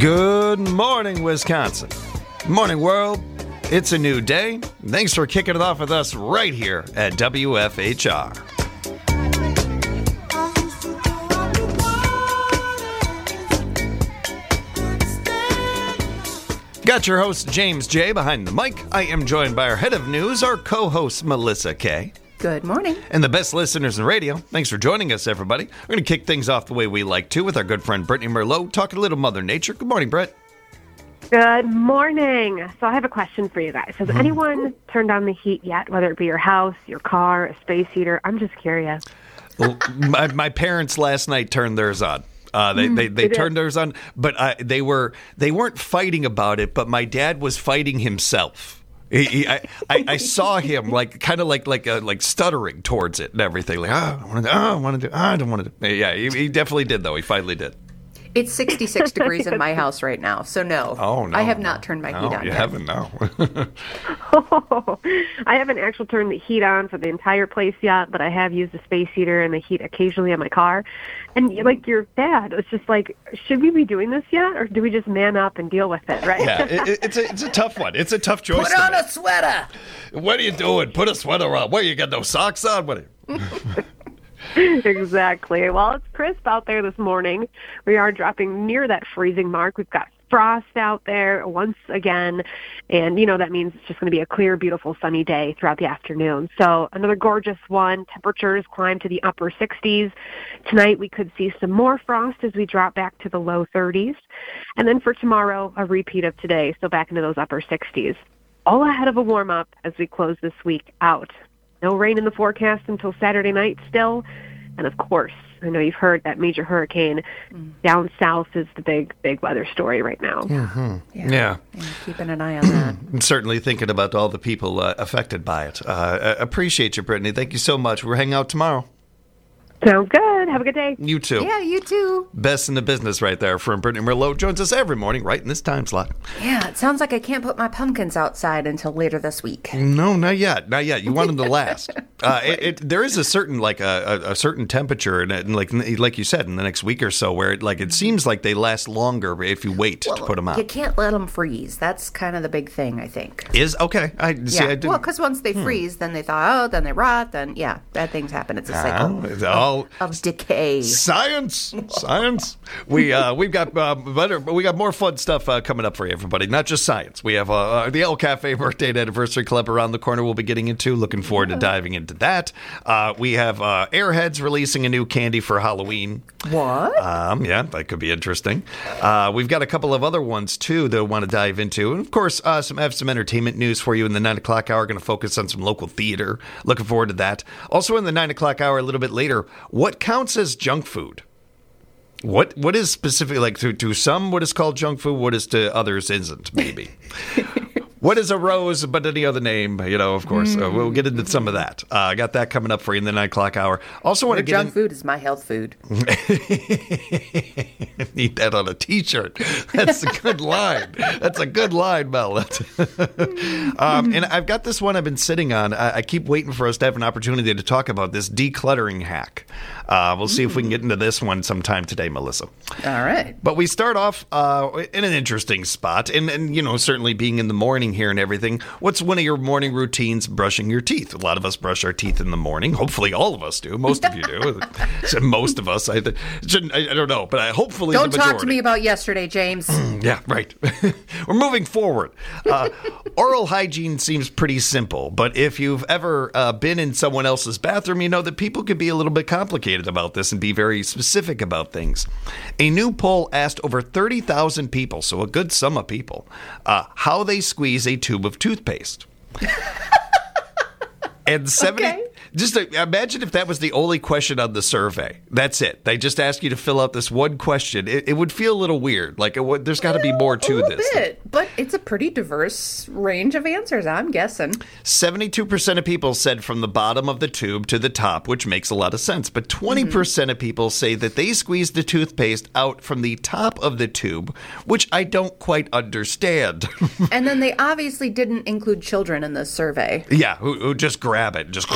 Good morning, Wisconsin. Morning, world. It's a new day. Thanks for kicking it off with us right here at WFHR. Got your host, James J., behind the mic. I am joined by our head of news, our co-host, Melissa K. Good morning. And the best listeners in radio. Thanks for joining us, everybody. We're going to kick things off the way we like to with our good friend Brittany Merlot, talking a little Mother Nature. Good morning, Brett. Good morning. So I have a question for you guys. Has anyone turned on the heat yet, whether it be your house, your car, a space heater? I'm just curious. Well, my parents last night turned theirs on. They turned theirs on, but they weren't fighting about it. But my dad was fighting himself. I saw him kind of like stuttering towards it and everything. Like, I don't want to do. Yeah, he definitely did though. He finally did. It's 66 degrees in my house right now, so no. Oh, no. I have not turned my heat on you yet. haven't, no. I haven't actually turned the heat on for the entire place yet, but I have used the space heater and the heat occasionally on my car. And like your dad, it's just like, should we be doing this yet, or do we just man up and deal with it, right? Yeah, it's a tough one. It's a tough choice. Put on a sweater. What are you doing? Put a sweater on. What, you got no socks on? What? Exactly. Well, it's crisp out there this morning. We are dropping near that freezing mark. We've got frost out there once again, and that means it's just going to be a clear, beautiful, sunny day throughout the afternoon. So another gorgeous one. Temperatures climb to the upper 60s. Tonight we could see some more frost as we drop back to the low 30s. And then for tomorrow, a repeat of today, so back into those upper 60s. All ahead of a warm-up as we close this week out. No rain in the forecast until Saturday night still. And of course, I know you've heard that major hurricane down south is the big weather story right now. Mm-hmm. Yeah. Keeping an eye on that. I'm certainly thinking about all the people affected by it. Appreciate you, Brittany. Thank you so much. We'll hang out tomorrow. Sounds good. Have a good day. You too. Yeah, you too. Best in the business right there from Brittany Merlot. Joins us every morning right in this time slot. Yeah, it sounds like I can't put my pumpkins outside until later this week. No, not yet. Not yet. You want them to last. There is a certain a certain temperature, and like you said, in the next week or so, where it seems like they last longer if you wait to put them out. You can't let them freeze. That's kind of the big thing, I think. Is okay. Well, because once they freeze, then they thaw, then they rot, then bad things happen. It's a cycle. Of decay. Science. We've got more fun stuff coming up for you, everybody. Not just science. We have the El Cafe Birthday and Anniversary Club around the corner. We'll be getting into. Looking forward to diving into that. We have Airheads releasing a new candy for Halloween. What? Yeah, that could be interesting. We've got a couple of other ones too that I want to dive into, and of course, some entertainment news for you in the 9 o'clock hour. Going to focus on some local theater. Looking forward to that. Also in the 9 o'clock hour, a little bit later. What counts as junk food? What is specifically to some what is called junk food? What is to others isn't? Maybe. What is a rose but any other name? Of course. We'll get into some of that. I got that coming up for you in the 9 o'clock hour. Also want to get junk food is my health food. Need that on a T-shirt. That's a good line. That's a good line, Mel. And I've got this one I've been sitting on. I keep waiting for us to have an opportunity to talk about this decluttering hack. We'll see if we can get into this one sometime today, Melissa. All right. But we start off in an interesting spot. And certainly being in the morning here and everything. What's one of your morning routines? Brushing your teeth. A lot of us brush our teeth in the morning. Hopefully all of us do. Most of you do. Most of us. I don't know, but hopefully don't the majority. Talk to me about yesterday, James. Yeah, right. We're moving forward. Oral hygiene seems pretty simple, but if you've ever been in someone else's bathroom, you know that people can be a little bit complicated about this and be very specific about things. A new poll asked over 30,000 people, so a good sum of people, how they squeeze a tube of toothpaste. And 70, okay. Just imagine if that was the only question on the survey. That's it. They just ask you to fill out this one question. It would feel a little weird. There's got to be more to this. A little bit, but it's a pretty diverse range of answers, I'm guessing. 72% of people said from the bottom of the tube to the top, which makes a lot of sense. But 20% of people say that they squeeze the toothpaste out from the top of the tube, which I don't quite understand. And then they obviously didn't include children in this survey. Yeah, who just grab it, just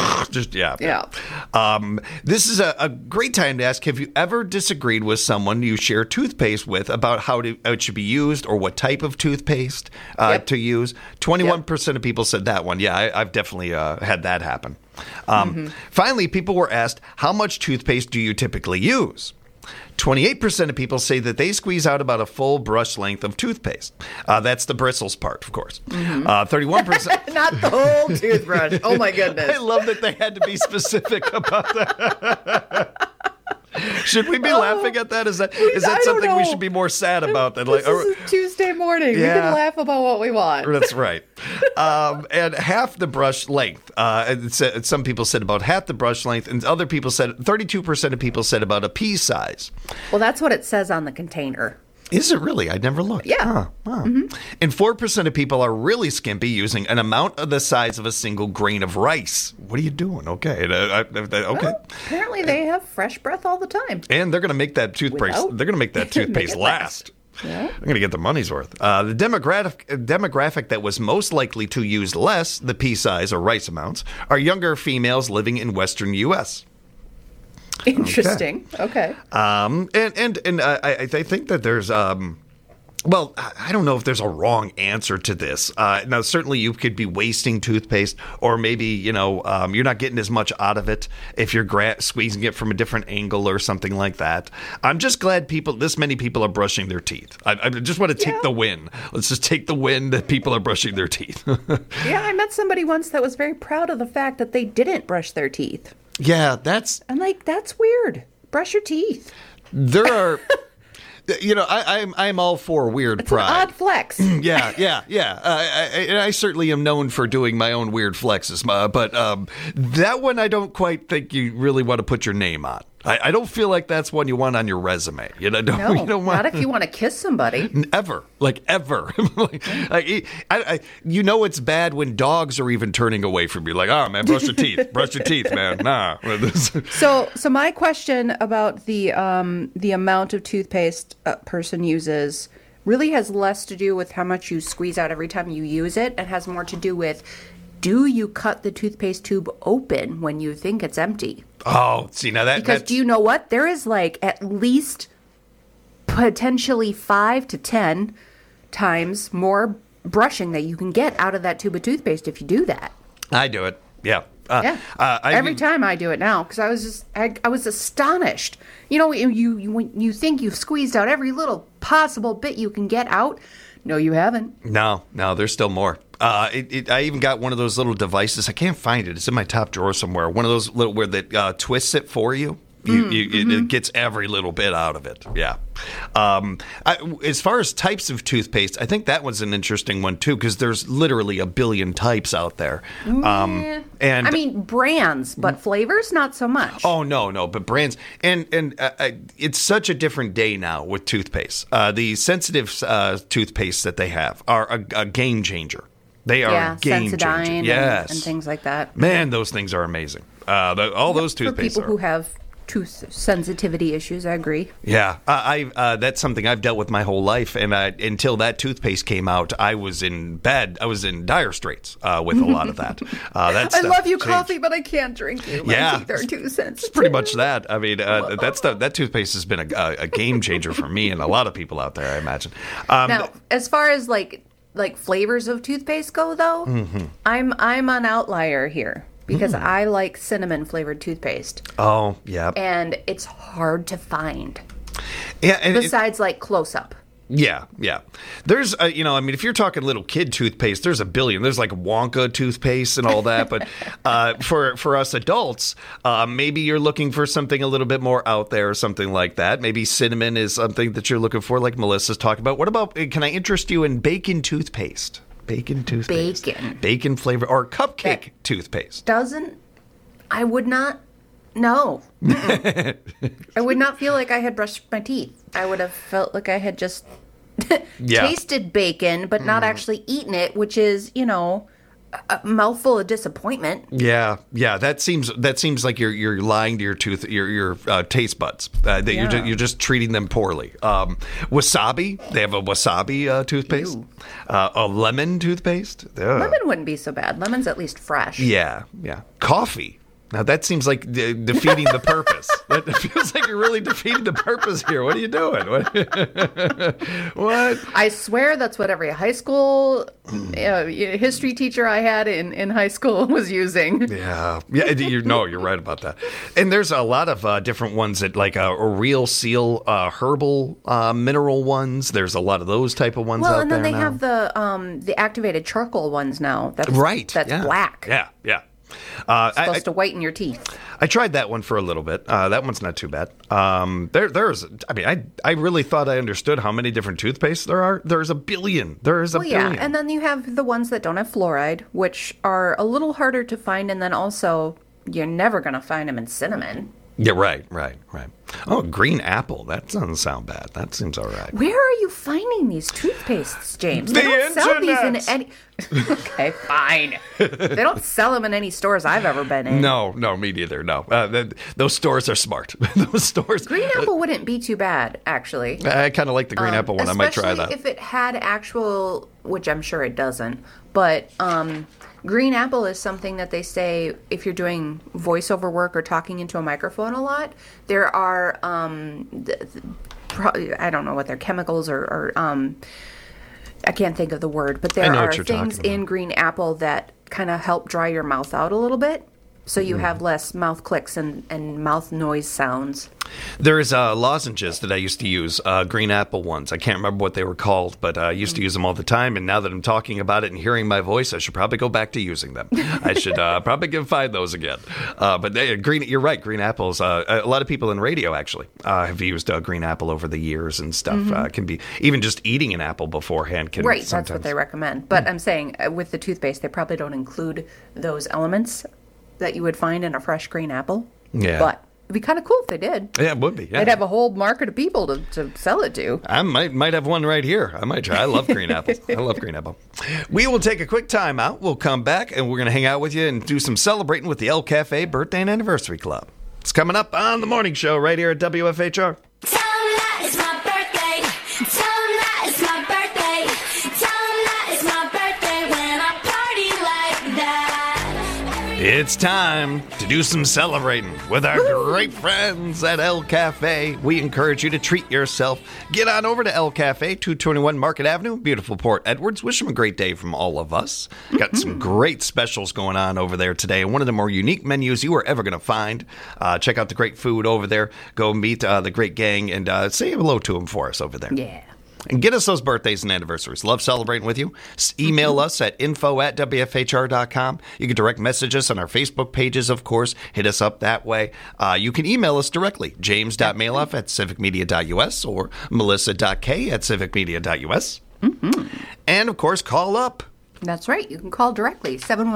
Yeah. This is a great time to ask, have you ever disagreed with someone you share toothpaste with about how it should be used or what type of toothpaste to use? 21% of people said that one. Yeah, I've definitely had that happen. Finally, people were asked, how much toothpaste do you typically use? 28% of people say that they squeeze out about a full brush length of toothpaste. That's the bristles part, of course. 31%. Not the whole toothbrush. Oh, my goodness. I love that they had to be specific about that. Should we be laughing at that? Is that something we should be more sad about? Than this is a Tuesday morning. Yeah. We can laugh about what we want. That's right. And half the brush length. Some people said about half the brush length, and other people said 32% of people said about a pea size. Well, that's what it says on the container. Is it really? I never looked. Yeah. Wow. And 4% of people are really skimpy, using an amount of the size of a single grain of rice. What are you doing? Okay. Okay. Well, apparently they have fresh breath all the time. And they're going to make that toothpaste last. Yeah. I'm going to get the money's worth. The demographic that was most likely to use less, the pea size or rice amounts, are younger females living in Western U.S. Interesting. Okay. And I think that there's well, I don't know if there's a wrong answer to this. Now, certainly you could be wasting toothpaste, or maybe, you're not getting as much out of it if you're squeezing it from a different angle or something like that. I'm just glad this many people are brushing their teeth. I just want to take the win. Let's just take the win that people are brushing their teeth. Yeah, I met somebody once that was very proud of the fact that they didn't brush their teeth. Yeah, that's weird. Brush your teeth. There are... I'm all for weird pride. It's an odd flex. Yeah. I certainly am known for doing my own weird flexes, but that one I don't quite think you really want to put your name on. I don't feel like that's one you want on your resume. Not if you want to kiss somebody. Ever. It's bad when dogs are even turning away from you. Like, oh, man, brush your teeth. Brush your teeth, man. Nah. So my question about the amount of toothpaste a person uses really has less to do with how much you squeeze out every time you use it, and has more to do with, do you cut the toothpaste tube open when you think it's empty? Oh, see, now because do you know what? There is at least potentially 5 to 10 times more brushing that you can get out of that tube of toothpaste if you do that. I do it. Yeah. Every time I do it now, because I was astonished. You think you've squeezed out every little possible bit you can get out. No, you haven't. No, there's still more. I even got one of those little devices. I can't find it. It's in my top drawer somewhere. One of those little where that twists it for you. It gets every little bit out of it. Yeah. As far as types of toothpaste, I think that was an interesting one too, because there's literally a billion types out there. And I mean brands, but flavors not so much. Oh no, but brands and it's such a different day now with toothpaste. The sensitive toothpaste that they have are a game changer. They are a game changer. Yes, and things like that. Man, those things are amazing. Those toothpaste for people who have tooth sensitivity issues, I agree. Yeah, that's something I've dealt with my whole life, and until that toothpaste came out, I was in bed. I was in dire straits with a lot of that. I love you, coffee, but I can't drink you. My teeth are too sensitive. It's pretty much that. I mean, that toothpaste has been a game changer for me and a lot of people out there, I imagine. Now, as far as like flavors of toothpaste go, though, I'm an outlier here. Because I like cinnamon flavored toothpaste. Oh, yeah. And it's hard to find. Yeah. And besides Close Up. Yeah. There's, if you're talking little kid toothpaste, there's a billion. There's Wonka toothpaste and all that. But for us adults, maybe you're looking for something a little bit more out there or something like that. Maybe cinnamon is something that you're looking for, like Melissa's talking about. What about, can I interest you in bacon toothpaste? Bacon toothpaste. Bacon flavor or cupcake toothpaste. I would not. No. I would not feel like I had brushed my teeth. I would have felt like I had just tasted bacon, but not actually eaten it, which is, a mouthful of disappointment. Yeah. That seems like you're lying to your taste buds. That you're just treating them poorly. Wasabi. They have a wasabi toothpaste. A lemon toothpaste. Lemon wouldn't be so bad. Lemon's at least fresh. Yeah. Coffee. Now that seems like defeating the purpose. That feels like you're really defeating the purpose here. What are you doing? What? I swear that's what every high school history teacher I had in high school was using. Yeah. You're right about that. And there's a lot of different ones that like a real seal herbal mineral ones. There's a lot of those type of ones out there. Well, and then they now. have the activated charcoal ones now. That's black. Yeah. Supposed to whiten your teeth. I tried that one for a little bit. I one's not too bad. I really thought I understood how many different toothpastes there are. There's a billion. Billion. Yeah, and then you have the ones that don't have fluoride, which are a little harder to find, and then also you're never going to find them in cinnamon. Yeah, right. Oh, green apple. That doesn't sound bad. That seems all right. Where are you finding these toothpastes, James? The They don't sell these in internet. any... Okay, fine. They don't sell them in any stores I've ever been in. No, me neither. No, those stores are smart. Those stores. Green apple wouldn't be too bad, actually. I kind of like the green apple one. I might try that. Especially if it had actual, which I'm sure it doesn't, but green apple is something that they say if you're doing voiceover work or talking into a microphone a lot, there are, I don't know what they're chemicals or I can't think of the word, but there are things in green apple that kind of help dry your mouth out a little bit. So you have less mouth clicks and mouth noise sounds. There's lozenges that I used to use, green apple ones. I can't remember what they were called, but I used to use them all the time. And now that I'm talking about it and hearing my voice, I should probably go back to using them. I should probably find those again. But you're right. Green apples. A lot of people in radio actually have used green apple over the years and stuff. Can be even just eating an apple beforehand can. Right, sometimes. that's what they recommend. But I'm saying with the toothpaste, they probably don't include those elements that you would find in a fresh green apple. Yeah. But it'd be kind of cool if they did. Yeah, it would be. Yeah. They'd have a whole market of people to sell it to. I might have one right here. I might try. I love green apples. I love green apple. We will take a quick time out. We'll come back, and we're going to hang out with you and do some celebrating with the El Cafe Birthday and Anniversary Club. It's coming up on the morning show right here at WFHR. Tell 'em that it's my birthday. Tell 'em that it's my birthday. Tell 'em that it's my birthday when I party like that. It's time to do some celebrating with our great friends at El Cafe. We encourage you to treat yourself. Get on over to El Cafe, 221 Market Avenue, beautiful Port Edwards. Wish them a great day from all of us. Got some great specials going on over there today. One of the more unique menus you are ever going to find. Check out the great food over there. Go meet the great gang and say hello to them for us over there. Yeah. And get us those birthdays and anniversaries. Love celebrating with you. Email us at info@wfhr.com. You can direct message us on our Facebook pages, of course. Hit us up that way. You can email us directly, james.mailoff@civicmedia.us or melissa.k@civicmedia.us. And, of course, call up. That's right. You can call directly,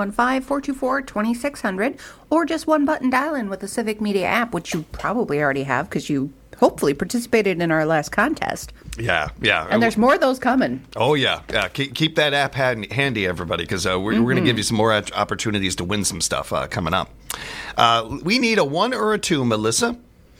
715-424-2600, or just one button dial in with the Civic Media app, which you probably already have because you hopefully participated in our last contest. Yeah. And there's more of those coming. Oh, yeah. Keep that app handy, everybody, because we're going to give you some more opportunities to win some stuff coming up. We need a 1 or a 2, Melissa.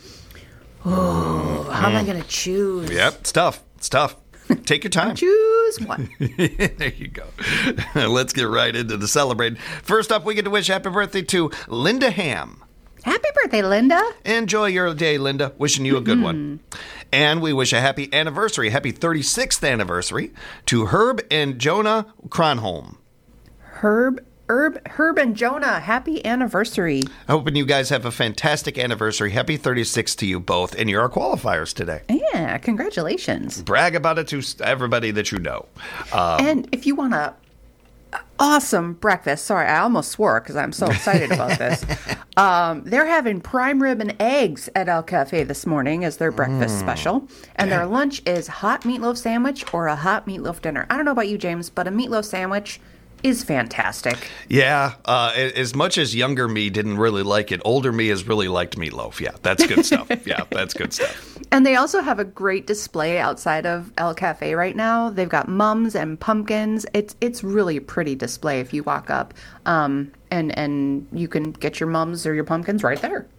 Oh, how am I going to choose? Yep, it's tough. Take your time. Choose one. There you go. Let's get right into the celebrating. First up, we get to wish happy birthday to Linda Ham. Happy birthday, Linda. Enjoy your day, Linda. Wishing you a good one. And we wish a happy anniversary, happy 36th anniversary to Herb and Jonah Kronholm. Herb and Jonah, happy anniversary. Hoping you guys have a fantastic anniversary. Happy 36th to you both. And you're our qualifiers today. Yeah, congratulations. Brag about it to everybody that you know. And if you want a awesome breakfast, sorry, I almost swore because I'm so excited about this. They're having prime rib and eggs at El Cafe this morning as their breakfast special. And their lunch is hot meatloaf sandwich or a hot meatloaf dinner. I don't know about you, James, but a meatloaf sandwich is fantastic. Yeah, as much as younger me didn't really like it, older me has really liked meatloaf. Yeah, that's good stuff. That's good stuff. And they also have a great display outside of El Cafe right now. They've got mums and pumpkins. It's really a pretty display if you walk up, and you can get your mums or your pumpkins right there.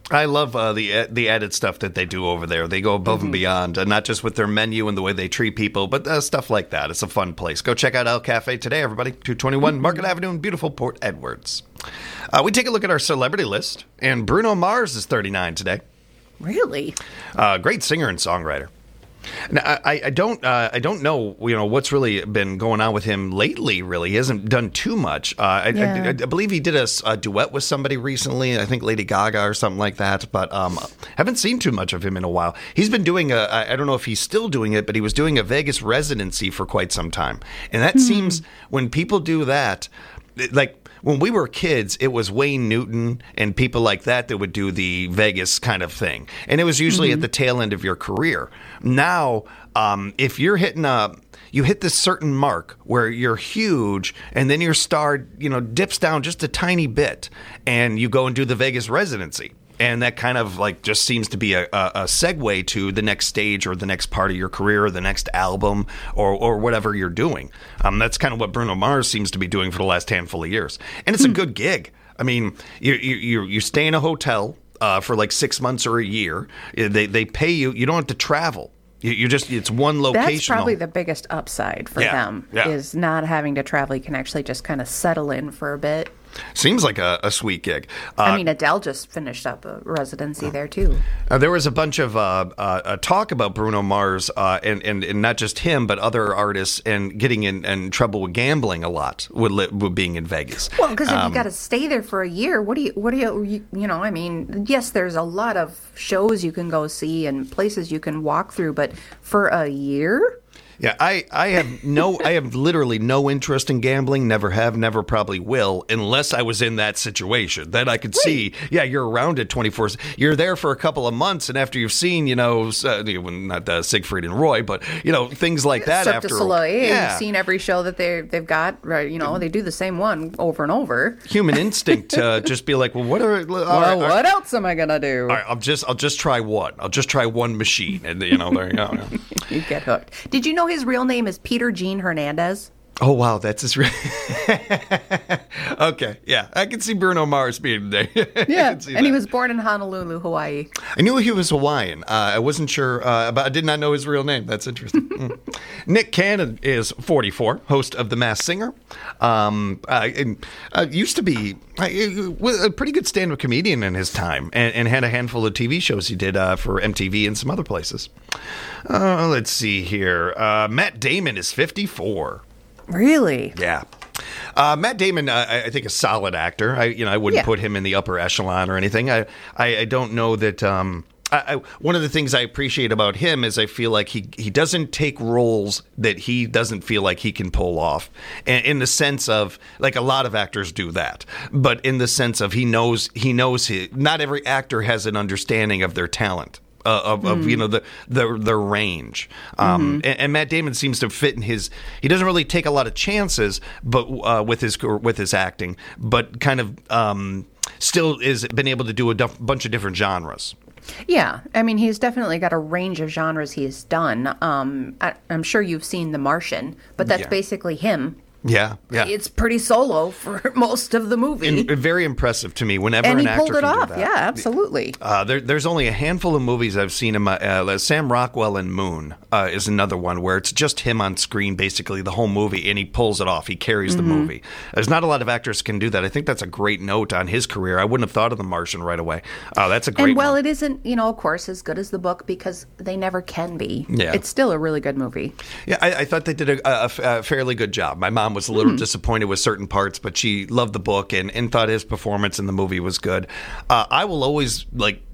I love the added stuff that they do over there. They go above and beyond, not just with their menu and the way they treat people, but stuff like that. It's a fun place. Go check out El Cafe today, everybody. 221 Market Avenue in beautiful Port Edwards. We take a look at our celebrity list, and Bruno Mars is 39 today. Really? Great singer and songwriter. Now, I don't know what's really been going on with him lately. Really, he hasn't done too much. I believe he did a duet with somebody recently. I think Lady Gaga or something like that. But haven't seen too much of him in a while. He's been doing I don't know if he's still doing it, but he was doing a Vegas residency for quite some time. And that seems when people do that, like. When we were kids, it was Wayne Newton and people like that would do the Vegas kind of thing. And it was usually at the tail end of your career. Now, if you're you hit this certain mark where you're huge and then your star, dips down just a tiny bit and you go and do the Vegas residency. And that kind of just seems to be a segue to the next stage or the next part of your career or the next album or whatever you're doing. That's kind of what Bruno Mars seems to be doing for the last handful of years. And it's a good gig. I mean, you stay in a hotel for like 6 months or a year. They pay you. You don't have to travel. It's one location. That's probably the biggest upside for them is not having to travel. You can actually just kind of settle in for a bit. Seems like a sweet gig. I mean, Adele just finished up a residency there, too. There was a bunch of talk about Bruno Mars and not just him, but other artists and getting in trouble with gambling a lot with being in Vegas. Well, because if you got to stay there for a year, what do you I mean, yes, there's a lot of shows you can go see and places you can walk through, but for a year? Yeah, I have literally no interest in gambling. Never have, never probably will, unless I was in that situation. Then I could see, you're around it 24. You're there for a couple of months, and after you've seen, not Siegfried and Roy, but things like that. Cirque du Soleil, you've seen every show that they've got. Right, they do the same one over and over. Human instinct to just be like, well, what what else am I gonna do? All right, I'll just try one. I'll just try one machine, and there you go. You get hooked. Did you know his real name is Peter Gene Hernandez? Oh, wow. That's his real... Okay. Yeah. I can see Bruno Mars being there. Yeah. And he was born in Honolulu, Hawaii. I knew he was Hawaiian. I wasn't sure, but I did not know his real name. That's interesting. Nick Cannon is 44, host of The Masked Singer. Used to be a pretty good stand-up comedian in his time and had a handful of TV shows he did for MTV and some other places. Let's see here. Matt Damon is 54. Really? Yeah. Matt Damon, I think, a solid actor. I wouldn't put him in the upper echelon or anything. I don't know that. One of the things I appreciate about him is I feel like he doesn't take roles that he doesn't feel like he can pull off. In the sense of, like, a lot of actors do that, but in the sense of he knows not every actor has an understanding of their talent. Of the range, and Matt Damon seems to fit in his. He doesn't really take a lot of chances, but with his acting, but kind of still is been able to do a bunch of different genres. Yeah, I mean, he's definitely got a range of genres he's done. I'm sure you've seen The Martian, but that's basically him. Yeah. It's pretty solo for most of the movie. Very impressive to me whenever an actor can do that. And he pulled it off. Yeah, absolutely. There's only a handful of movies I've seen him. Sam Rockwell in Moon is another one where it's just him on screen basically the whole movie, and he pulls it off. He carries the movie. There's not a lot of actors can do that. I think that's a great note on his career. I wouldn't have thought of The Martian right away. That's a great one. It isn't, of course, as good as the book because they never can be. Yeah. It's still a really good movie. Yeah, I thought they did a fairly good job. My mom was a little disappointed with certain parts, but she loved the book and thought his performance in the movie was good. I'm always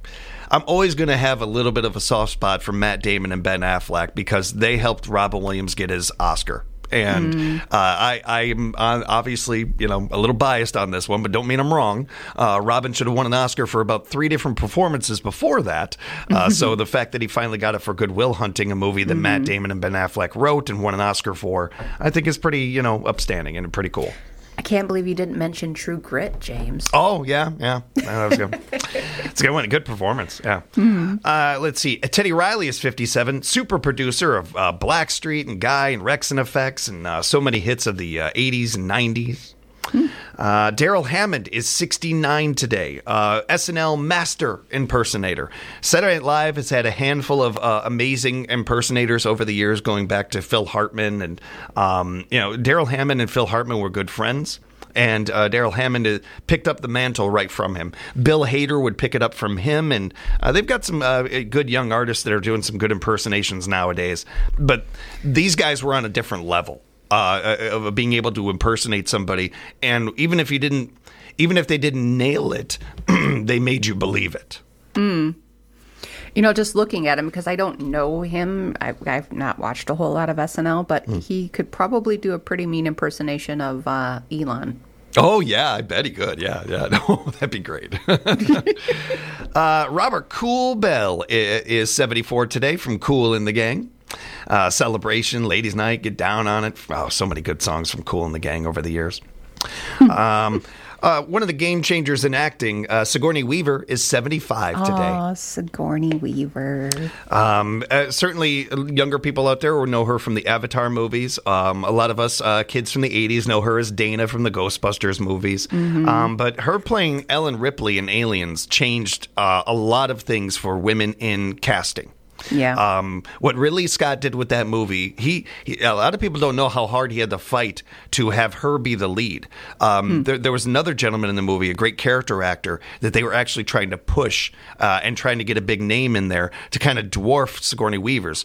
going to have a little bit of a soft spot for Matt Damon and Ben Affleck because they helped Robin Williams get his Oscar. And I'm obviously, a little biased on this one, but don't mean I'm wrong. Robin should have won an Oscar for about 3 different performances before that. So the fact that he finally got it for Good Will Hunting, a movie that Matt Damon and Ben Affleck wrote and won an Oscar for, I think is pretty, upstanding and pretty cool. I can't believe you didn't mention True Grit, James. Oh, yeah. That was good. It's a good one. A good performance, yeah. Let's see. Teddy Riley is 57, super producer of Blackstreet and Guy and Rex and Effects and so many hits of the 80s and 90s. Daryl Hammond is 69 today. SNL master impersonator. Saturday Night Live has had a handful of amazing impersonators over the years, going back to Phil Hartman. And, Daryl Hammond and Phil Hartman were good friends. And Daryl Hammond picked up the mantle right from him. Bill Hader would pick it up from him. And they've got some good young artists that are doing some good impersonations nowadays. But these guys were on a different level. Of being able to impersonate somebody, and even if they didn't nail it, they made you believe it. Just looking at him, because I don't know him, I've not watched a whole lot of SNL, but he could probably do a pretty mean impersonation of Elon. Oh, yeah, I bet he could. Yeah, no, that'd be great. Robert Cool Bell is 74 today, from Kool and the Gang. Celebration, Ladies Night, Get Down on It. Oh, so many good songs from Kool and the Gang over the years. One of the game changers in acting, Sigourney Weaver, is 75 today. Oh, Sigourney Weaver. Certainly, younger people out there will know her from the Avatar movies. A lot of us kids from the 80s know her as Dana from the Ghostbusters movies. But her playing Ellen Ripley in Aliens changed a lot of things for women in casting. Yeah. What Ridley Scott did with that movie, he a lot of people don't know how hard he had to fight to have her be the lead. There was another gentleman in the movie, a great character actor, that they were actually trying to push and trying to get a big name in there to kind of dwarf Sigourney Weaver's.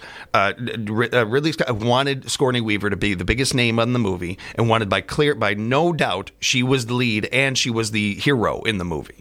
Ridley Scott wanted Sigourney Weaver to be the biggest name on the movie, and wanted by no doubt she was the lead and she was the hero in the movie.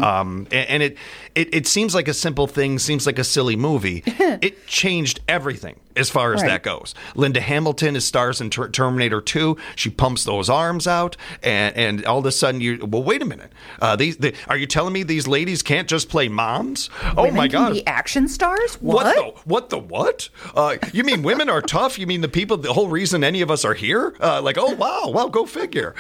And it seems like a simple thing, seems like a silly movie. It changed everything as far as that goes. Linda Hamilton is stars in Terminator 2. She pumps those arms out, and all of a sudden wait a minute. Are you telling me these ladies can't just play moms? Women my God. Can be action stars? What? What? You mean women are tough? You mean the whole reason any of us are here? Wow, go figure.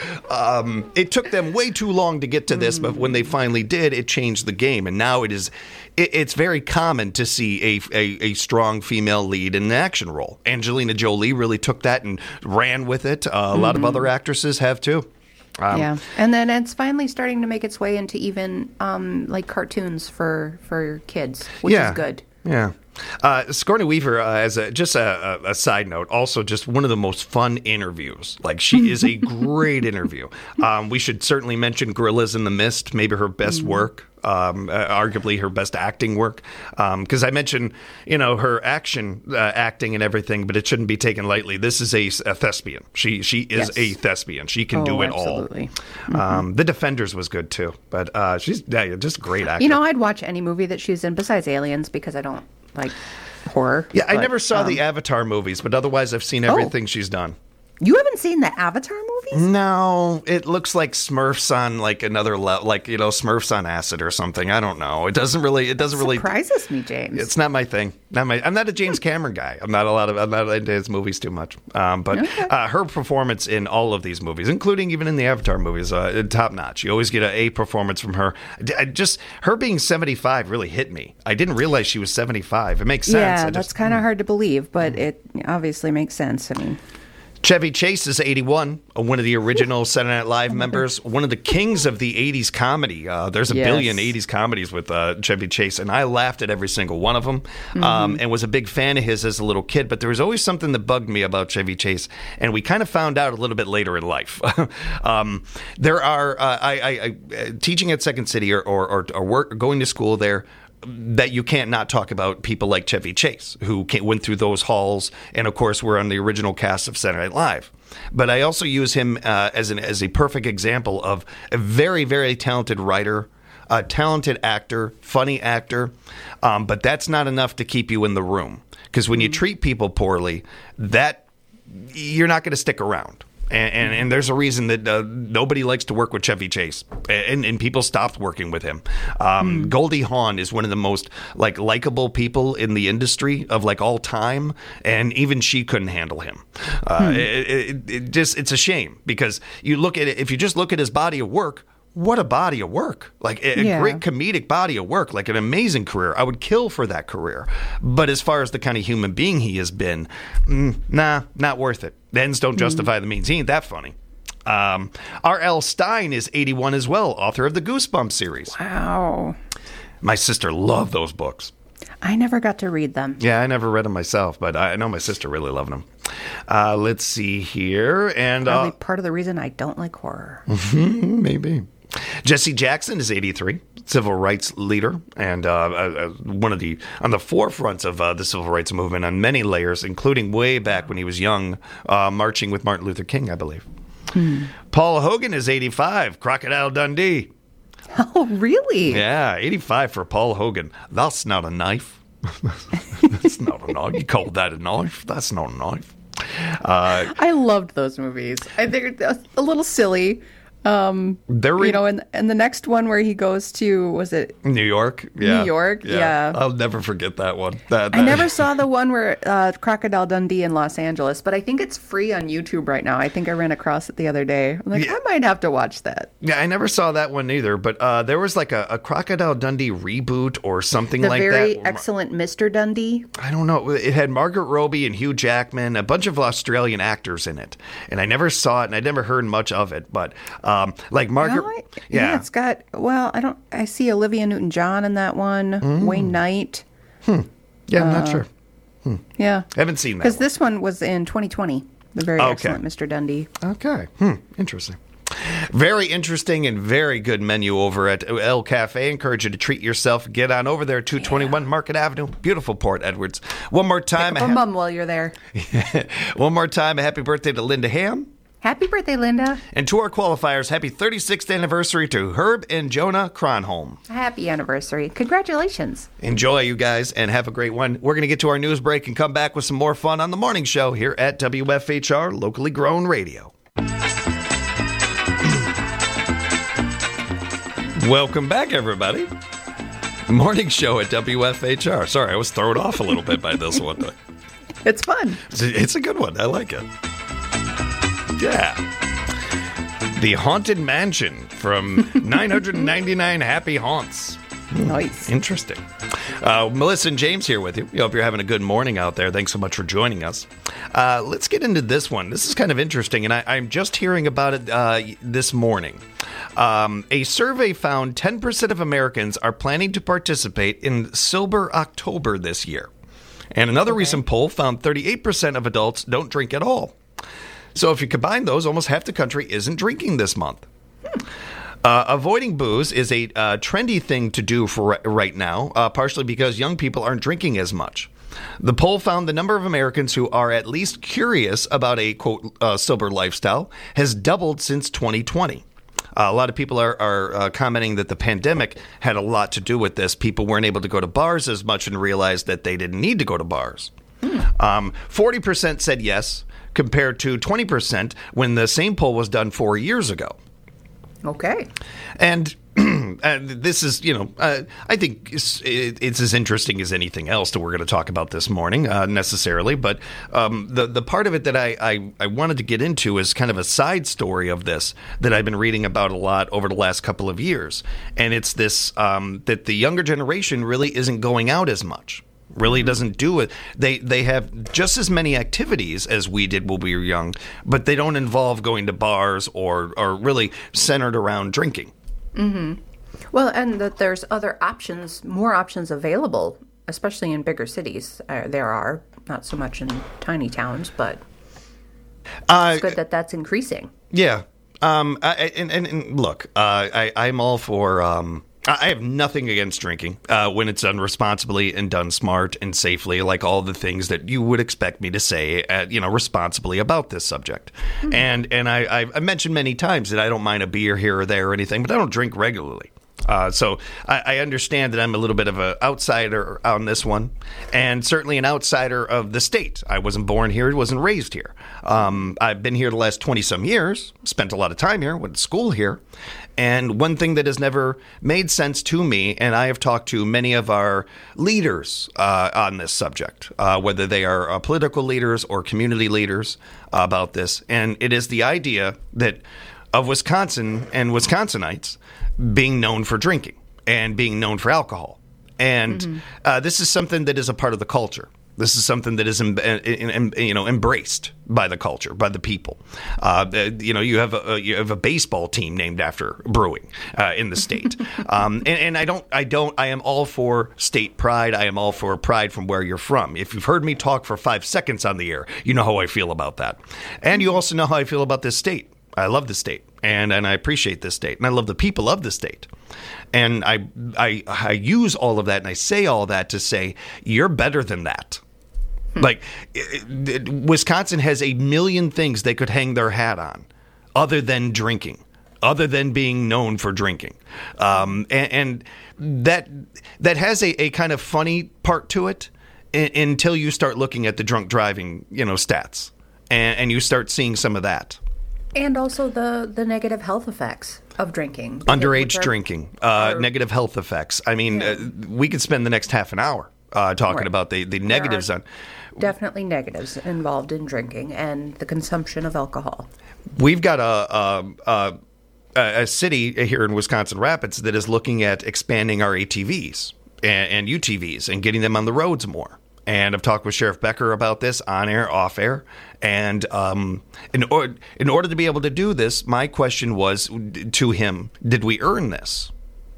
It took them way too long to get to this, but when they finally did, it changed the game. And now it's very common to see a strong female lead in an action role. Angelina Jolie really took that and ran with it. A lot of other actresses have too. Yeah, and then it's finally starting to make its way into even like cartoons for kids, which is good. Yeah. Sigourney Weaver, as a side note, also just one of the most fun interviews. Like, she is a great interview. We should certainly mention Gorillas in the Mist, maybe her best work. Arguably her best acting work, because I mentioned, her acting and everything, but it shouldn't be taken lightly. This is a thespian. She is a thespian. She can do it absolutely. all. The Defenders was good too, but she's just a great actor. I'd watch any movie that she's in besides Aliens, because I don't like horror. Yeah, I never saw the Avatar movies, but otherwise I've seen everything she's done. You haven't seen the Avatar movies? No, it looks like Smurfs on like another level, like Smurfs on acid or something. I don't know. It doesn't really surprises me, James. It's not my thing. I'm not a James Cameron guy. I'm not into his movies too much. Her performance in all of these movies, including even in the Avatar movies, top notch. You always get an A performance from her. Her being 75 really hit me. I didn't realize she was 75. It makes sense. Yeah, that's kind of hard to believe, but it obviously makes sense. I mean. Chevy Chase is 81, one of the original Saturday Night Live members, one of the kings of the 80s comedy. There's a billion 80s comedies with Chevy Chase, and I laughed at every single one of them and was a big fan of his as a little kid. But there was always something that bugged me about Chevy Chase, and we kind of found out a little bit later in life. There are I teaching at Second City or going to school there, that you can't not talk about people like Chevy Chase, who went through those halls, and of course were on the original cast of Saturday Night Live. But I also use him as a perfect example of a very, very talented writer, a talented actor, funny actor, but that's not enough to keep you in the room. Because when you treat people poorly, you're not going to stick around. And there's a reason that nobody likes to work with Chevy Chase, and people stopped working with him. Goldie Hawn is one of the most likable people in the industry of all time, and even she couldn't handle him. It's a shame, because you look at it, if you just look at his body of work. What a body of work. Great comedic body of work, an amazing career. I would kill for that career. But as far as the kind of human being he has been, not worth it. The ends don't justify the means. He ain't that funny. R.L. Stein is 81 as well, author of the Goosebumps series. Wow. My sister loved those books. I never got to read them. Yeah, I never read them myself, but I know my sister really loved them. Let's see here. And Probably part of the reason I don't like horror. maybe. Jesse Jackson is 83, civil rights leader, and one of on the forefronts of the civil rights movement on many layers, including way back when he was young, marching with Martin Luther King, I believe. Paul Hogan is 85, Crocodile Dundee. Oh, really? Yeah, 85 for Paul Hogan. That's not a knife. That's not a knife. You call that a knife? That's not a knife. I loved those movies. I think they're a little silly. And the next one where he goes to, was it New York? Yeah. New York? Yeah. I'll never forget that one. I never saw the one where Crocodile Dundee in Los Angeles, but I think it's free on YouTube right now. I think I ran across it the other day. I'm like, I might have to watch that. Yeah, I never saw that one either, but there was like a Crocodile Dundee reboot or something like that. The very excellent Mr. Dundee. I don't know. It had Margaret Robbie and Hugh Jackman, a bunch of Australian actors in it. And I never saw it and I never heard much of it, but like Margaret, it's got. Well, I see Olivia Newton-John in that one. Wayne Knight. Yeah, I'm not sure. Yeah, I haven't seen that because this one was in 2020. The very excellent Mr. Dundee. Okay, interesting. Very interesting and very good menu over at El Cafe. Encourage you to treat yourself. Get on over there, 221 Market Avenue, beautiful Port Edwards. One more time, Pick up a mum while you're there. One more time, a happy birthday to Linda Ham. Happy birthday, Linda. And to our qualifiers, happy 36th anniversary to Herb and Jonah Kronholm. Happy anniversary. Congratulations. Enjoy, you guys, and have a great one. We're going to get to our news break and come back with some more fun on the morning show here at WFHR, locally grown radio. Welcome back, everybody. Morning show at WFHR. Sorry, I was thrown off a little bit by this one. It's fun. It's a good one. I like it. Yeah. The Haunted Mansion from 999 Happy Haunts. Nice. Interesting. Melissa and James here with you. We hope you're having a good morning out there. Thanks so much for joining us. Let's get into this one. This is kind of interesting, and I'm just hearing about it this morning. A survey found 10% of Americans are planning to participate in Sober October this year. And another recent poll found 38% of adults don't drink at all. So if you combine those, almost half the country isn't drinking this month. Avoiding booze is a trendy thing to do for right now, partially because young people aren't drinking as much. The poll found the number of Americans who are at least curious about a, quote, sober lifestyle has doubled since 2020. A lot of people are commenting that the pandemic had a lot to do with this. People weren't able to go to bars as much and realized that they didn't need to go to bars. 40% said yes, compared to 20% when the same poll was done 4 years ago. Okay. And this is, I think it's as interesting as anything else that we're going to talk about this morning, necessarily. But the part of it that I wanted to get into is kind of a side story of this that I've been reading about a lot over the last couple of years. And it's this, that the younger generation really isn't going out as much. Really doesn't do it. They have just as many activities as we did when we were young, but they don't involve going to bars or really centered around drinking. Mm-hmm. Well, and that there's other options, more options available, especially in bigger cities. There are, not so much in tiny towns, but it's good that that's increasing. Yeah. And look, I'm all for... I have nothing against drinking when it's done responsibly and done smart and safely, like all the things that you would expect me to say, responsibly about this subject. Mm-hmm. And I've mentioned many times that I don't mind a beer here or there or anything, but I don't drink regularly. So I understand that I'm a little bit of an outsider on this one, and certainly an outsider of the state. I wasn't born here, wasn't raised here. I've been here the last 20-some years, spent a lot of time here, went to school here. And one thing that has never made sense to me, and I have talked to many of our leaders on this subject, whether they are political leaders or community leaders about this, and it is the idea that of Wisconsin and Wisconsinites being known for drinking and being known for alcohol. And this is something that is a part of the culture. This is something that is embraced by the culture, by the people. You have a baseball team named after brewing in the state, and I am all for state pride. I am all for pride from where you're from. If you've heard me talk for 5 seconds on the air, you know how I feel about that, and you also know how I feel about this state. I love the state, and I appreciate this state, and I love the people of the state. And I use all of that, and I say all that to say you're better than that. Like, Wisconsin has a million things they could hang their hat on other than drinking, other than being known for drinking. And that has a kind of funny part to it until you start looking at the drunk driving, stats, and you start seeing some of that. And also the negative health effects of drinking. Underage drinking, negative health effects. I mean, we could spend the next half an hour talking about the negatives on. Definitely negatives involved in drinking and the consumption of alcohol. We've got a city here in Wisconsin Rapids that is looking at expanding our ATVs and UTVs and getting them on the roads more. And I've talked with Sheriff Becker about this on air, off air. And in order to be able to do this, my question was to him, did we earn this?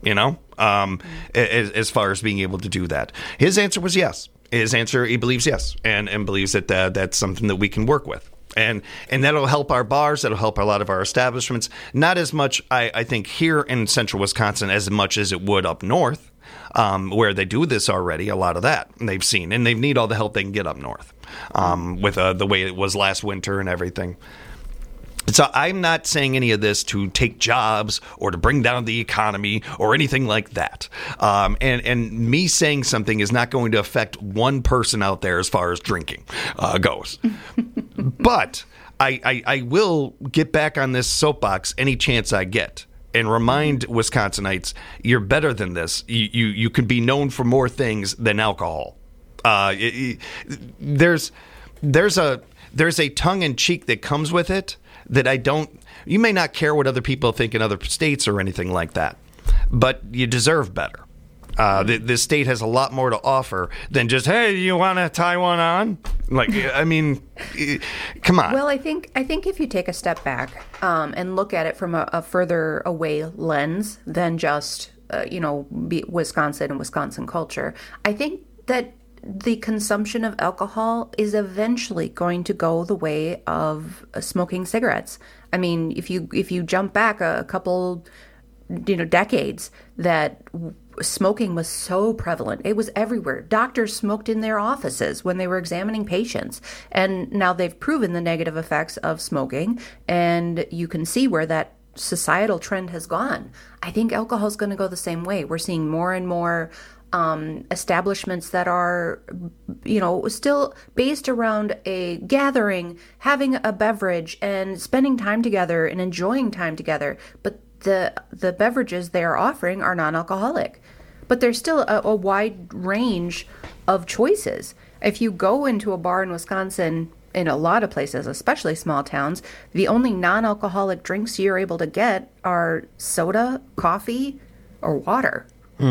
As far as being able to do that. His answer was yes. His answer, he believes yes, and believes that that's something that we can work with. And that'll help our bars. That'll help a lot of our establishments. Not as much, I think, here in central Wisconsin as much as it would up north. Where they do this already, a lot of that they've seen, and they need all the help they can get up north with the way it was last winter and everything. So I'm not saying any of this to take jobs or to bring down the economy or anything like that. And me saying something is not going to affect one person out there as far as drinking goes. But I will get back on this soapbox any chance I get. And remind Wisconsinites, you're better than this. You can be known for more things than alcohol. There's a tongue in cheek that comes with it that I don't. You may not care what other people think in other states or anything like that, but you deserve better. This state has a lot more to offer than just, hey, you want to tie one on? Like, I mean, come on. Well, I think if you take a step back and look at it from a further away lens than just, Wisconsin and Wisconsin culture, I think that the consumption of alcohol is eventually going to go the way of smoking cigarettes. I mean, if you jump back a couple, decades, that smoking was so prevalent. It was everywhere. Doctors smoked in their offices when they were examining patients. And now they've proven the negative effects of smoking, and you can see where that societal trend has gone. I think alcohol is going to go the same way. We're seeing more and more establishments that are, still based around a gathering, having a beverage and spending time together and enjoying time together. But the beverages they are offering are non-alcoholic. But there's still a wide range of choices. If you go into a bar in Wisconsin, in a lot of places, especially small towns, the only non-alcoholic drinks you're able to get are soda, coffee, or water.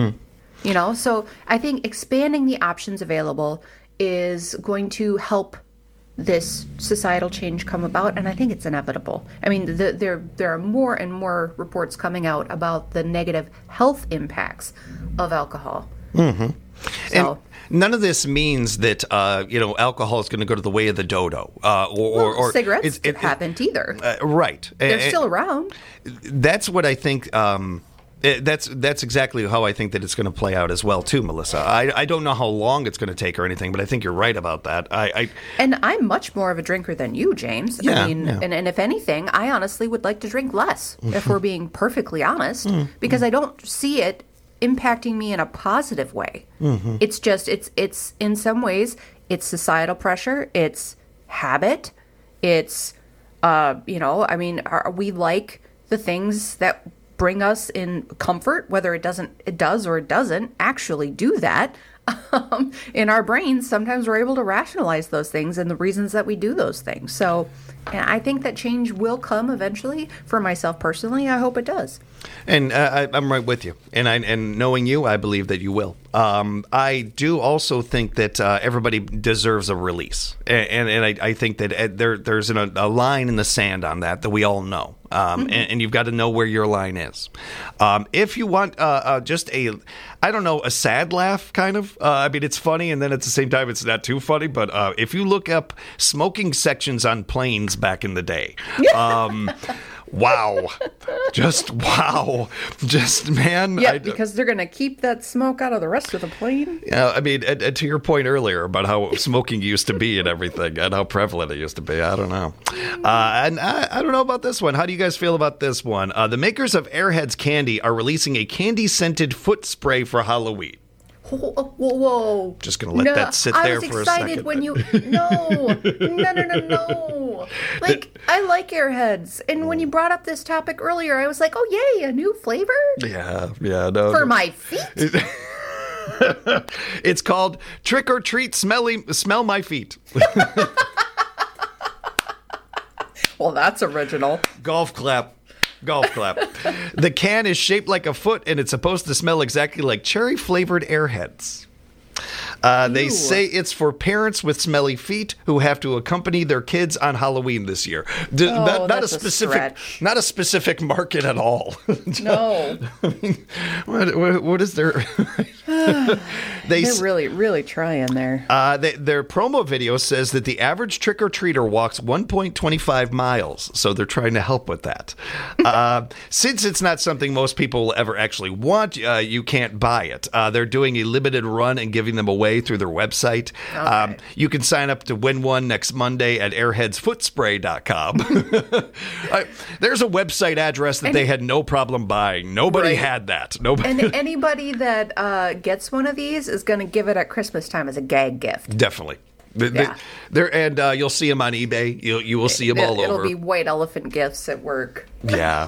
So I think expanding the options available is going to help this societal change come about, and I think it's inevitable. I mean, there are more and more reports coming out about the negative health impacts of alcohol. Mm-hmm. So, and none of this means that alcohol is going to go to the way of the dodo, or cigarettes haven't either. Right, they're still around. That's what I think. That's exactly how I think that it's going to play out as well, too, Melissa. I don't know how long it's going to take or anything, but I think you're right about that. And I'm much more of a drinker than you, James. Yeah, And if anything, I honestly would like to drink less, if we're being perfectly honest, because I don't see it impacting me in a positive way. Mm-hmm. It's just, it's in some ways, it's societal pressure, it's habit, it's, we like the things that bring us in comfort, whether it does or it doesn't actually do that. In our brains, sometimes we're able to rationalize those things and the reasons that we do those things. So And I think that change will come eventually. For myself personally, I hope it does. And I'm right with you. And knowing you, I believe that you will. I do also think that everybody deserves a release. And I think that there's a line in the sand on that we all know. And you've got to know where your line is. If you want just a sad laugh kind of, I mean, it's funny, and then at the same time, it's not too funny. But if you look up smoking sections on planes back in the day, wow. Just wow. Just, man. Yeah, because they're going to keep that smoke out of the rest of the plane. Yeah, I mean, and to your point earlier about how smoking used to be and everything, and how prevalent it used to be, I don't know. And I don't know about this one. How do you guys feel about this one? The makers of Airheads Candy are releasing a candy-scented foot spray for Halloween. Whoa. Just going to let that sit there for a second. I was excited when you... No. Like, I like Airheads. And when you brought up this topic earlier, I was like, oh, yay, a new flavor? Yeah, no. For my feet? It's called Trick or Treat Smell My Feet. Well, that's original. Golf clap. The can is shaped like a foot, and it's supposed to smell exactly like cherry-flavored Airheads. They say it's for parents with smelly feet who have to accompany their kids on Halloween this year. Not a specific market at all. No. I mean, what is their? They're really, really trying there. Their promo video says that the average trick or treater walks 1.25 miles, so they're trying to help with that. Since it's not something most people will ever actually want, you can't buy it. They're doing a limited run and giving them away through their website. Okay. You can sign up to win one next Monday at airheadsfootspray.com. There's a website address that they had no problem buying. Nobody had that. Nobody. And anybody that gets one of these is going to give it at Christmas time as a gag gift. Definitely. You'll see them on eBay. You will see them all over. It'll be white elephant gifts at work. Yeah.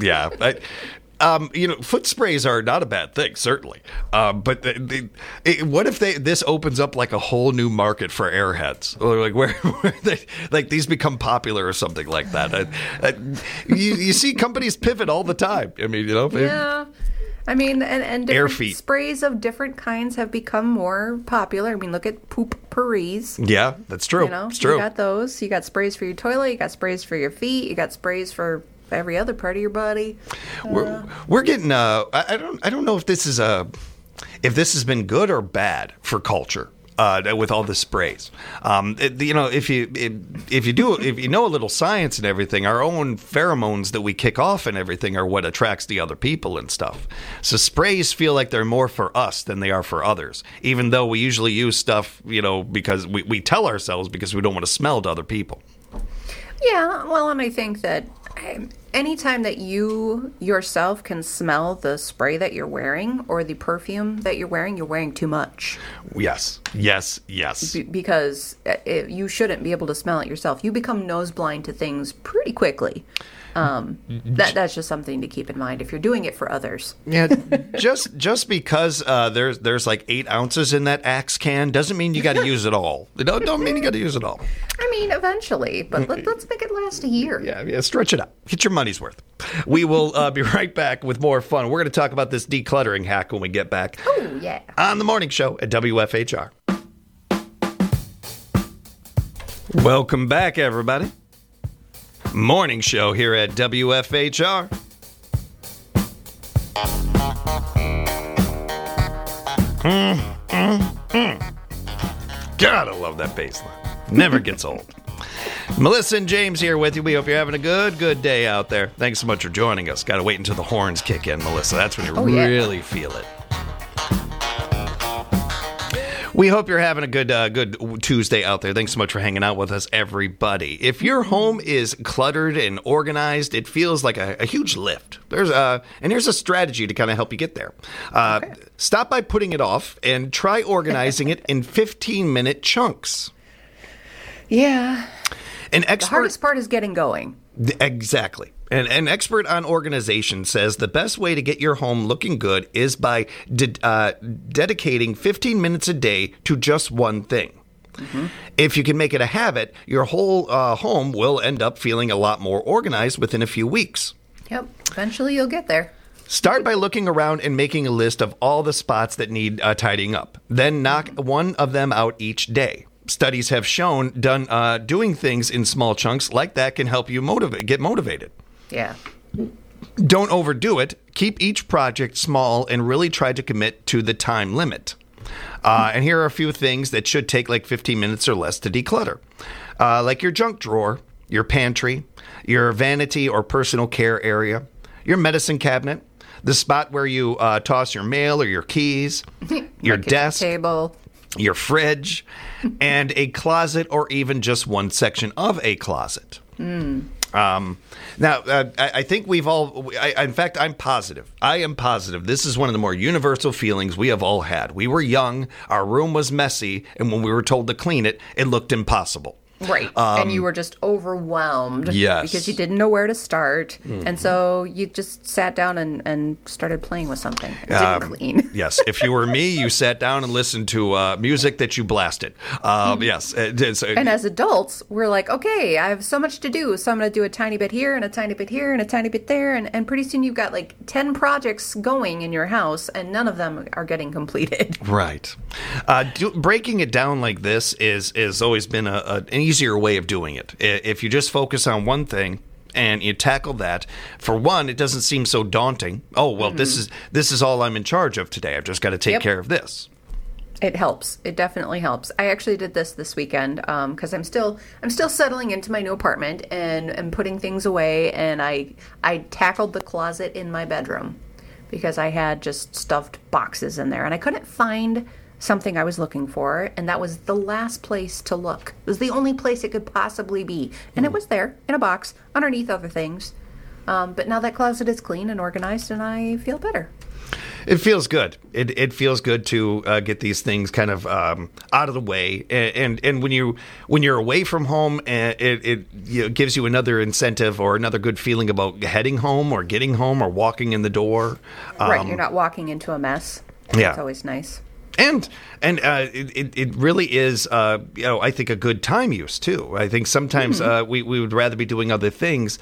Foot sprays are not a bad thing, certainly. But what if this opens up like a whole new market for Airheads? Or like where these become popular or something like that? You see companies pivot all the time. I mean, Yeah. I mean, and different sprays of different kinds have become more popular. I mean, look at Poop Paris. Yeah, that's true. It's true. You got those. You got sprays for your toilet. You got sprays for your feet. You got sprays for every other part of your body. We're getting. I don't know if this if this has been good or bad for culture. With all the sprays, if you know a little science and everything, our own pheromones that we kick off and everything are what attracts the other people and stuff. So sprays feel like they're more for us than they are for others, even though we usually use stuff, because we tell ourselves because we don't want to smell to other people. Yeah, well, and I think that anytime that you yourself can smell the spray that you're wearing or the perfume that you're wearing too much. Yes. Because you shouldn't be able to smell it yourself. You become nose blind to things pretty quickly. That's just something to keep in mind if you're doing it for others. Yeah, just because there's like 8 ounces in that Axe can doesn't mean you got to use it all. Don't mean you got to use it all. I mean, eventually, but let's make it last a year. Yeah, stretch it out. Get your money's worth. We will be right back with more fun. We're going to talk about this decluttering hack when we get back. Oh, yeah. On the morning show at WFHR. Welcome back, everybody. Morning show here at WFHR. God, I love that bass line. Never gets old. Melissa and James here with you. We hope you're having a good day out there. Thanks so much for joining us. Got to wait until the horns kick in, Melissa. That's when you really feel it. We hope you're having a good Tuesday out there. Thanks so much for hanging out with us, everybody. If your home is cluttered and organized, it feels like a huge lift. Here's a strategy to kind of help you get there. Stop by putting it off and try organizing it in 15-minute chunks. Yeah. The hardest part is getting going. Exactly. An expert on organization says the best way to get your home looking good is by dedicating 15 minutes a day to just one thing. If you can make it a habit, your whole home will end up feeling a lot more organized within a few weeks. Yep. Eventually you'll get there. Start by looking around and making a list of all the spots that need tidying up. Then knock one of them out each day. Studies have shown doing things in small chunks like that can help you get motivated. Yeah. Don't overdo it. Keep each project small and really try to commit to the time limit. And here are a few things that should take like 15 minutes or less to declutter. Like your junk drawer, your pantry, your vanity or personal care area, your medicine cabinet, the spot where you toss your mail or your keys, your desk, table, your fridge, and a closet or even just one section of a closet. Now, I think we've all, in fact, I'm positive. I am positive. This is one of the more universal feelings we have all had. We were young, our room was messy, and when we were told to clean it, it looked impossible. Right. And you were just overwhelmed. Yes. Because you didn't know where to start. And so you just sat down and started playing with something. It didn't clean. Yes. If you were me, you sat down and listened to music that you blasted. Yes. And as adults, we're like, okay, I have so much to do. So I'm going to do a tiny bit here and a tiny bit here and a tiny bit there. And pretty soon you've got like 10 projects going in your house and none of them are getting completed. Right. Breaking it down like this is always been an easier way of doing it. If you just focus on one thing and you tackle that, for one, it doesn't seem so daunting. Oh, well, this is all I'm in charge of today. I've just got to take care of this. It helps. It definitely helps. I actually did this weekend because I'm still settling into my new apartment and putting things away. And I tackled the closet in my bedroom because I had just stuffed boxes in there, and I couldn't find something I was looking for, and that was the last place to look. It was the only place it could possibly be, and it was there in a box underneath other things. But now that closet is clean and organized, and I feel better. It feels good. It feels good to get these things kind of out of the way, and when you're away from home, it gives you another incentive or another good feeling about heading home or getting home or walking in the door. Right, you're not walking into a mess. Yeah, it's always nice. And it really is, I think, a good time use, too. I think sometimes we would rather be doing other things.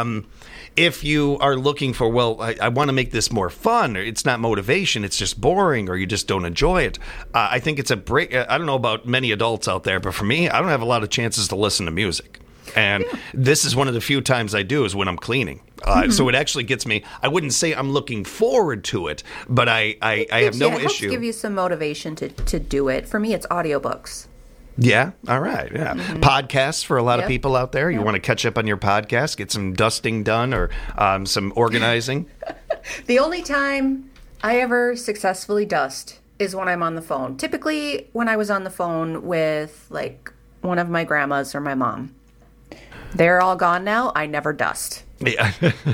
If you are looking for, I want to make this more fun, or it's not motivation, it's just boring, or you just don't enjoy it, I think it's a break. I don't know about many adults out there, but for me, I don't have a lot of chances to listen to music. And this is one of the few times I do is when I'm cleaning. So it actually gets me. I wouldn't say I'm looking forward to it, but I have no issue. It helps give you some motivation to do it. For me, it's audiobooks. Yeah. All right. Yeah. Podcasts for a lot of people out there. You want to catch up on your podcast, get some dusting done or some organizing. The only time I ever successfully dust is when I'm on the phone. Typically when I was on the phone with like one of my grandmas or my mom. They're all gone now. I never dust. Yeah,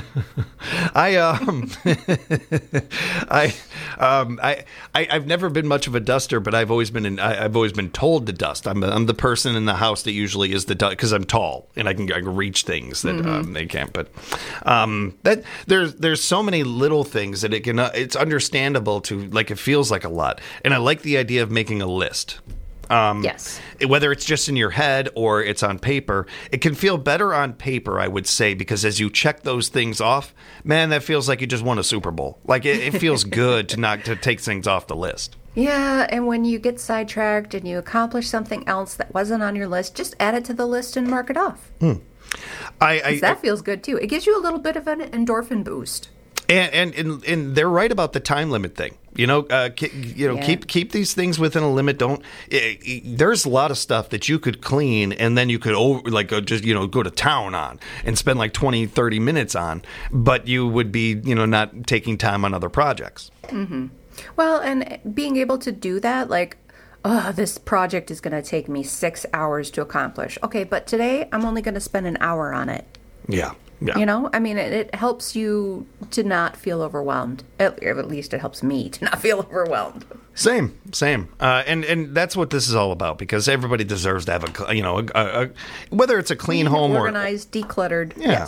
I've never been much of a duster, but I've always been told to dust. I'm the person in the house that usually is the because I'm tall and I can reach things that they can't. But that there's so many little things that it's understandable to like. It feels like a lot, and I like the idea of making a list. Yes. Whether it's just in your head or it's on paper, it can feel better on paper, I would say, because as you check those things off, man, that feels like you just won a Super Bowl. Like it feels good to take things off the list. Yeah, and when you get sidetracked and you accomplish something else that wasn't on your list, just add it to the list and mark it off. That feels good too. It gives you a little bit of an endorphin boost. And they're right about the time limit thing. Keep these things within a limit. There's a lot of stuff that you could clean and then you could go to town on and spend like 20, 30 minutes on, but you would be, not taking time on other projects. Mm-hmm. Well, and being able to do that, like, this project is going to take me 6 hours to accomplish. Okay, but today I'm only going to spend an hour on it. Yeah. Yeah. It helps you to not feel overwhelmed. At least it helps me to not feel overwhelmed. Same. And that's what this is all about, because everybody deserves to have whether it's a clean home organized, decluttered. Yeah. Yes.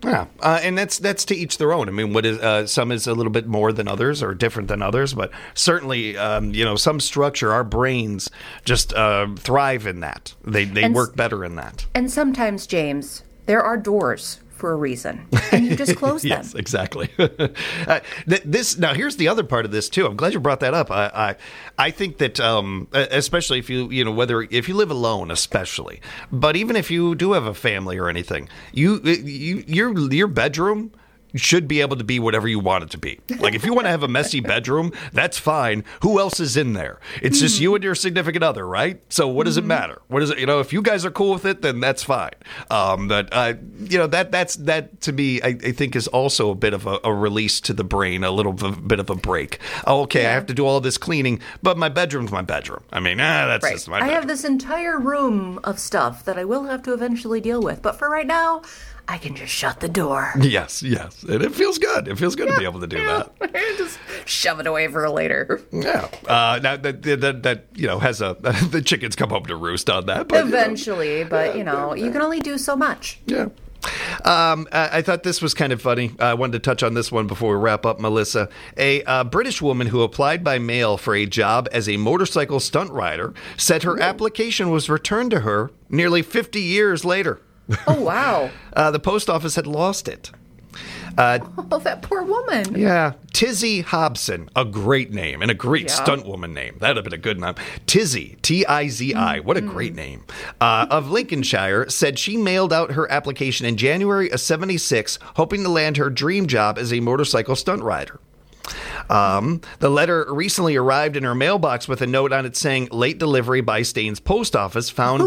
Yeah, and that's to each their own. I mean, what is some is a little bit more than others or different than others, but certainly, some structure, our brains just thrive in that. They work better in that. And sometimes, James, there are doors for a reason, and you just close them. Yes, exactly. Now, here's the other part of this too. I'm glad you brought that up. I think that especially if if you live alone, especially, but even if you do have a family or anything, your bedroom should be able to be whatever you want it to be. Like, if you want to have a messy bedroom, that's fine. Who else is in there? It's just you and your significant other, right? So what does it matter? What is it? If you guys are cool with it, then that's fine. That to me, I think is also a bit of a release to the brain, a little bit of a break. Oh, okay, I have to do all this cleaning, but my bedroom's my bedroom. I mean, that's Right. just my bedroom. I have this entire room of stuff that I will have to eventually deal with, but for right now, I can just shut the door. Yes. And it feels good. It feels good to be able to do that. Just shove it away for later. Yeah. Now that has the chickens come home to roost on that. But, Eventually, but you can only do so much. Yeah. I thought this was kind of funny. I wanted to touch on this one before we wrap up, Melissa. A British woman who applied by mail for a job as a motorcycle stunt rider said her application was returned to her nearly 50 years later. Oh, wow. The post office had lost it. Oh, that poor woman. Yeah. Tizzy Hobson, a great name and a great stunt woman name. That'd have been a good name. Tizzy, T-I-Z-I. What a great name. Of Lincolnshire, said she mailed out her application in January of 76, hoping to land her dream job as a motorcycle stunt rider. The letter recently arrived in her mailbox with a note on it saying, "Late delivery by Staines Post Office, found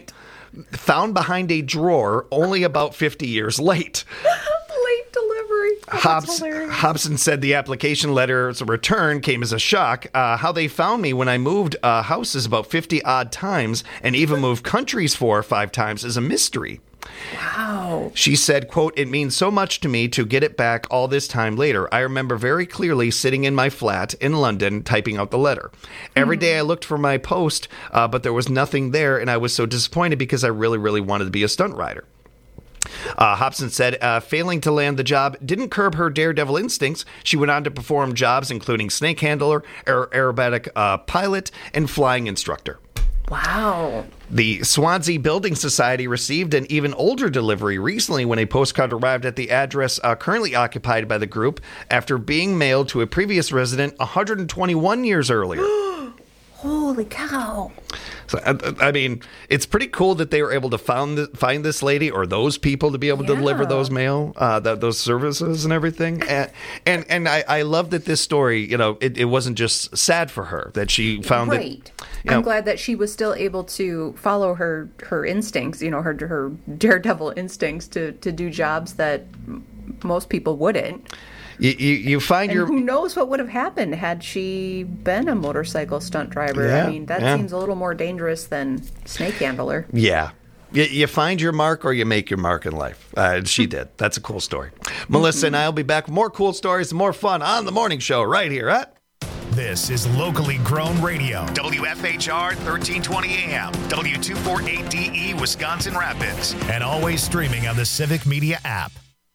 behind a drawer, only about 50 years late." Late delivery. Oh, that's hilarious. Hobson said the application letter's return came as a shock. How they found me when I moved houses about 50 odd times and even moved countries 4 or 5 times is a mystery. Wow. She said, quote, "It means so much to me to get it back all this time later. I remember very clearly sitting in my flat in London typing out the letter. Every day I looked for my post, but there was nothing there, and I was so disappointed because I really, really wanted to be a stunt rider." Hobson said failing to land the job didn't curb her daredevil instincts. She went on to perform jobs including snake handler, aerobatic pilot, and flying instructor. Wow. The Swansea Building Society received an even older delivery recently when a postcard arrived at the address currently occupied by the group after being mailed to a previous resident 121 years earlier. Holy cow. So, I mean, it's pretty cool that they were able to find this lady or those people to be able to deliver those mail, those services and everything. And I love that this story, it wasn't just sad for her that she found it. I'm glad that she was still able to follow her instincts, her daredevil instincts to do jobs that most people wouldn't. You find and who knows what would have happened had she been a motorcycle stunt driver. Yeah, I mean, that seems a little more dangerous than snake handler. Yeah. You find your mark or you make your mark in life. She did. That's a cool story. Melissa and I will be back with more cool stories and more fun on The Morning Show right here at... This is locally grown radio. WFHR 1320 AM, W248DE Wisconsin Rapids, and always streaming on the Civic Media app.